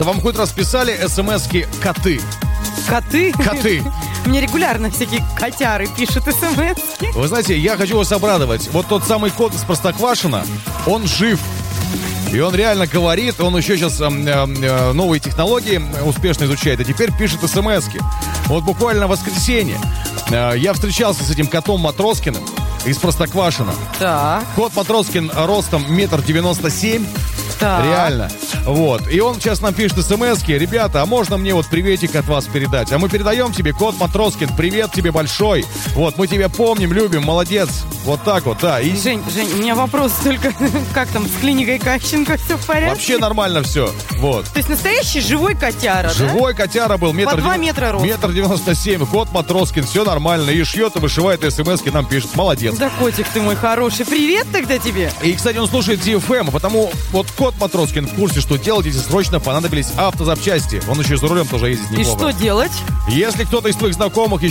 то вам хоть раз писали смс-ки коты? Коты? Коты. Мне регулярно всякие котяры пишут смс-ки. Вы знаете, я хочу вас обрадовать. Вот тот самый кот из Простоквашино, он жив. И он реально говорит, он еще сейчас новые технологии успешно изучает, и теперь пишет смс-ки. Вот буквально в воскресенье я встречался с этим котом Матроскиным из Простоквашино. Так. Кот Матроскин ростом 1,97 м. Так. Реально. Вот. И он сейчас нам пишет смс-ки. Ребята, а можно мне вот приветик от вас передать? А мы передаем тебе, кот Матроскин, привет тебе большой. Вот, мы тебя помним, любим, молодец. Вот так вот, да. И... Жень, у меня вопрос только, как там с клиникой Кащенко, все в порядке? Вообще нормально все. Вот. То есть настоящий живой котяра, Живой котяра был. По 2 метра роста. 1,97 м. Кот Матроскин, все нормально. И шьет, и вышивает, и смс-ки нам пишет. Молодец. Да, котик ты мой хороший. Привет тогда тебе. И, кстати, он слушает ZFM, потому вот кот Матроскин в курсе, что делать, если срочно понадобились автозапчасти. Он еще и за рулем тоже ездит И неплохо. что делать? Если кто-то из твоих знакомых